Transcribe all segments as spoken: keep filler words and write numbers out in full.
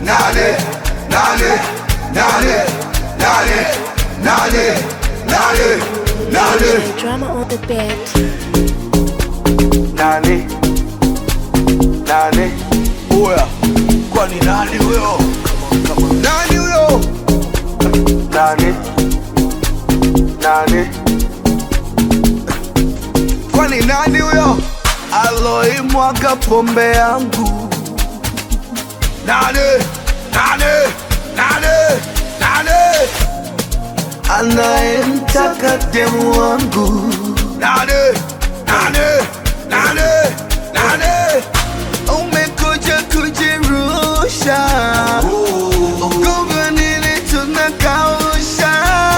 nane, nane, nane, nane, nane, nane, nane. Drama on the beat. Nane, nane. Oya, kwani nani huyo? Nani huyo? Nane, nane. Kwani nani huyo? Aloimwaga pombe yangu. Nane, nane, nane, nane. Anayemtaka demu wangu. Nane, nane, nane, nane. Umekuja kujirusha. Ugomvi nini tunakausha.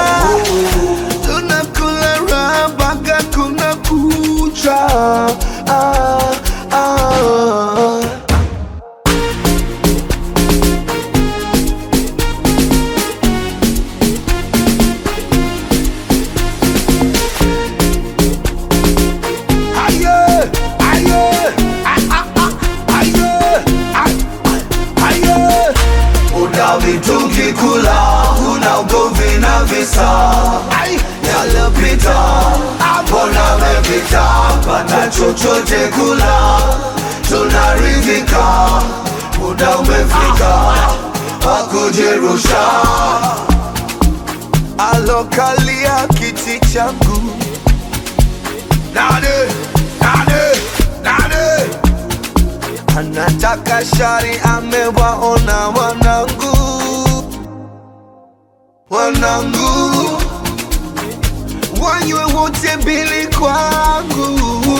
Tunakula raha mpaka kuna kucha. Ah, ah. Mitungi kula, kuna ugomvi na visa. Yalopita, mbona mepita. Pata chochote kula, tunaridhika. Muda umefika, wakujirusha. Alokalia kiti changu. Nane, nane, nane. Anataka shari, amewaona wanangu. Wanangu wanywe wote mbili kwangu.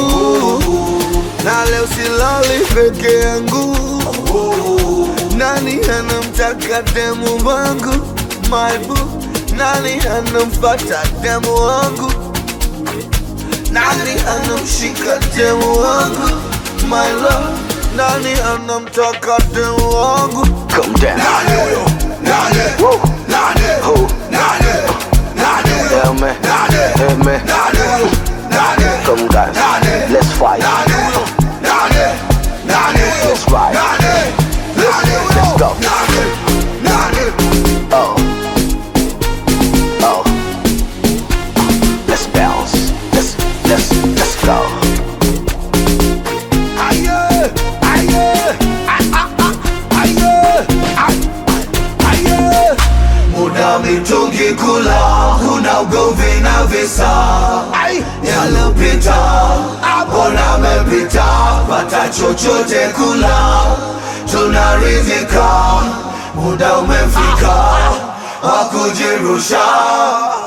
Na leo silali peke yangu. Nani anamtaka demu wangu? My boo. Nani anamfata demu wangu? Nani anamshika demu wangu? My love. Nani anamtaka demu wangu? Come down. Nani huyo? Nani? Whoa. Nani? Ho. Nani? Nani? Yeah, man. Nani? Hey, man. Nani? Nani? Come guys. Nani? Let's fight. Nani? Nani? Nani? Let's ride. Nani? Nani? Let's go. Nani? Nani? Oh. Oh. Let's bounce. Let's let's let's go. Aye, aye, ah, ah, ah, aye, ah, aye. Muda mitungi kula, kuna ugomvi na visa. Yalopita, mbona mepita. Pata chochote kula, tunaridhika. Muda umefika, wakujirusha.